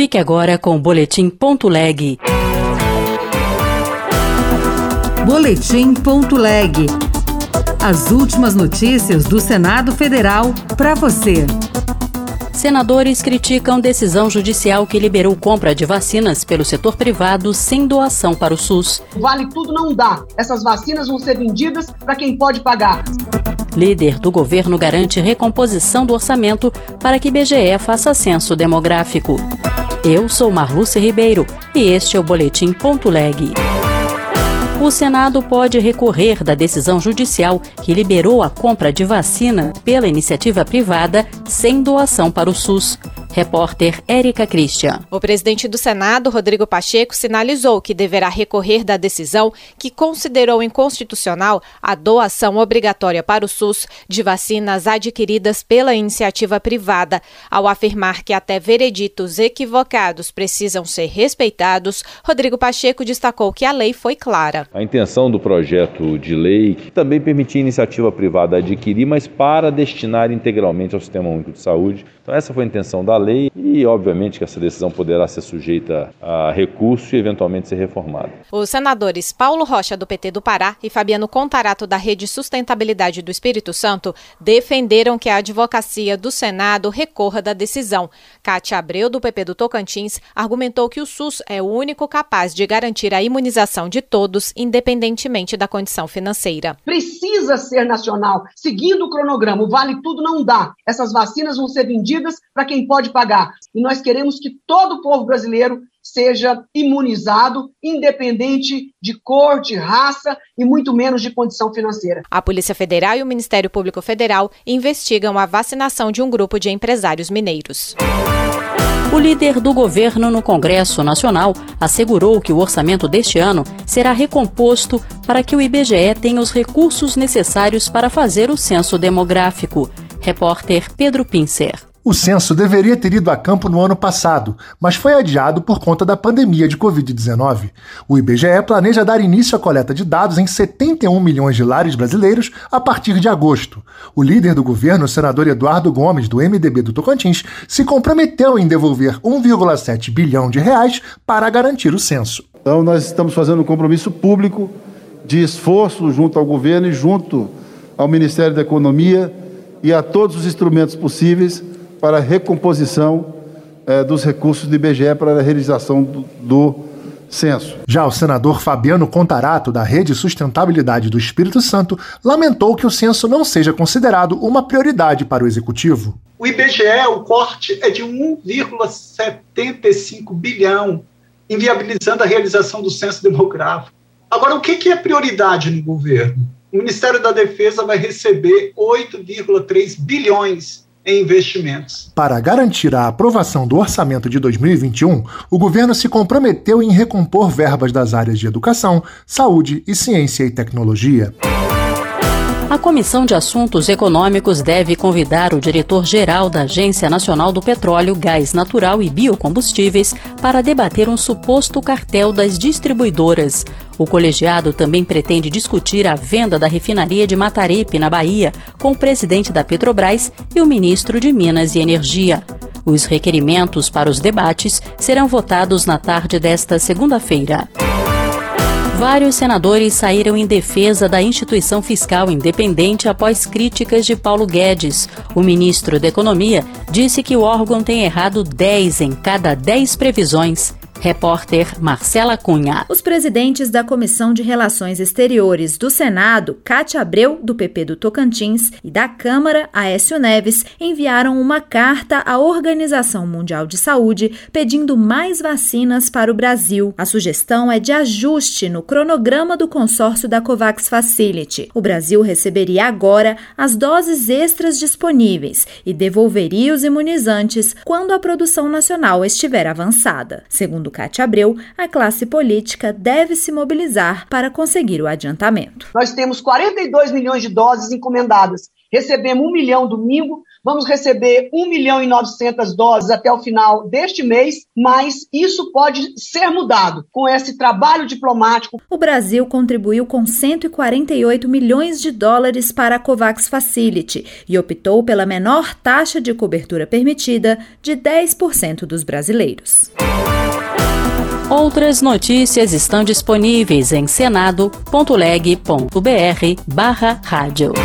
Fique agora com o Boletim.leg. Boletim.leg. As últimas notícias do Senado Federal para você. Senadores criticam decisão judicial que liberou compra de vacinas pelo setor privado sem doação para o SUS. Vale tudo não dá. Essas vacinas vão ser vendidas para quem pode pagar. Líder do governo garante recomposição do orçamento para que IBGE faça censo demográfico. Eu sou Marluce Ribeiro e este é o Boletim.leg. O Senado pode recorrer da decisão judicial que liberou a compra de vacina pela iniciativa privada sem doação para o SUS. Repórter Érica Christian. O presidente do Senado, Rodrigo Pacheco, sinalizou que deverá recorrer da decisão que considerou inconstitucional a doação obrigatória para o SUS de vacinas adquiridas pela iniciativa privada. Ao afirmar que até vereditos equivocados precisam ser respeitados, Rodrigo Pacheco destacou que a lei foi clara. A intenção do projeto de lei também permitia a iniciativa privada adquirir, mas para destinar integralmente ao Sistema Único de Saúde. Então essa foi a intenção da lei e, obviamente, que essa decisão poderá ser sujeita a recurso e, eventualmente, ser reformada. Os senadores Paulo Rocha, do PT do Pará, e Fabiano Contarato, da Rede Sustentabilidade do Espírito Santo, defenderam que a advocacia do Senado recorra da decisão. Cátia Abreu, do PP do Tocantins, argumentou que o SUS é o único capaz de garantir a imunização de todos, independentemente da condição financeira. Precisa ser nacional, seguindo o cronograma. O vale tudo não dá. Essas vacinas vão ser vendidas para quem pode pagar. E nós queremos que todo o povo brasileiro seja imunizado, independente de cor, de raça e muito menos de condição financeira. A Polícia Federal e o Ministério Público Federal investigam a vacinação de um grupo de empresários mineiros. O líder do governo no Congresso Nacional assegurou que o orçamento deste ano será recomposto para que o IBGE tenha os recursos necessários para fazer o censo demográfico. Repórter Pedro Pincer. O censo deveria ter ido a campo no ano passado, mas foi adiado por conta da pandemia de Covid-19. O IBGE planeja dar início à coleta de dados em 71 milhões de lares brasileiros a partir de agosto. O líder do governo, o senador Eduardo Gomes, do MDB do Tocantins, se comprometeu em devolver 1,7 bilhão de reais para garantir o censo. Então nós estamos fazendo um compromisso público de esforço junto ao governo e junto ao Ministério da Economia e a todos os instrumentos possíveis para a recomposição dos recursos do IBGE para a realização do censo. Já o senador Fabiano Contarato, da Rede Sustentabilidade do Espírito Santo, lamentou que o censo não seja considerado uma prioridade para o Executivo. O IBGE, o corte é de 1,75 bilhão, inviabilizando a realização do censo demográfico. Agora, o que é prioridade no governo? O Ministério da Defesa vai receber 8,3 bilhões em investimentos. Para garantir a aprovação do orçamento de 2021, o governo se comprometeu em recompor verbas das áreas de educação, saúde e ciência e tecnologia. A Comissão de Assuntos Econômicos deve convidar o diretor-geral da Agência Nacional do Petróleo, Gás Natural e Biocombustíveis para debater um suposto cartel das distribuidoras. O colegiado também pretende discutir a venda da refinaria de Matarepe, na Bahia, com o presidente da Petrobras e o ministro de Minas e Energia. Os requerimentos para os debates serão votados na tarde desta segunda-feira. Vários senadores saíram em defesa da instituição fiscal independente após críticas de Paulo Guedes. O ministro da Economia disse que o órgão tem errado 10 em cada 10 previsões. Repórter Marcela Cunha. Os presidentes da Comissão de Relações Exteriores do Senado, Cátia Abreu, do PP do Tocantins, e da Câmara, Aécio Neves, enviaram uma carta à Organização Mundial de Saúde pedindo mais vacinas para o Brasil. A sugestão é de ajuste no cronograma do consórcio da COVAX Facility. O Brasil receberia agora as doses extras disponíveis e devolveria os imunizantes quando a produção nacional estiver avançada. Segundo Cátia Abreu, a classe política deve se mobilizar para conseguir o adiantamento. Nós temos 42 milhões de doses encomendadas. recebemos 1 milhão domingo, vamos receber 1.900.000 doses até o final deste mês, mas isso pode ser mudado com esse trabalho diplomático. O Brasil contribuiu com 148 milhões de dólares para a COVAX Facility e optou pela menor taxa de cobertura permitida de 10% dos brasileiros. Outras notícias estão disponíveis em senado.leg.br/rádio.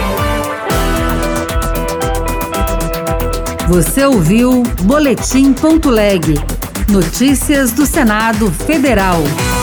Você ouviu Boletim.leg. Notícias do Senado Federal.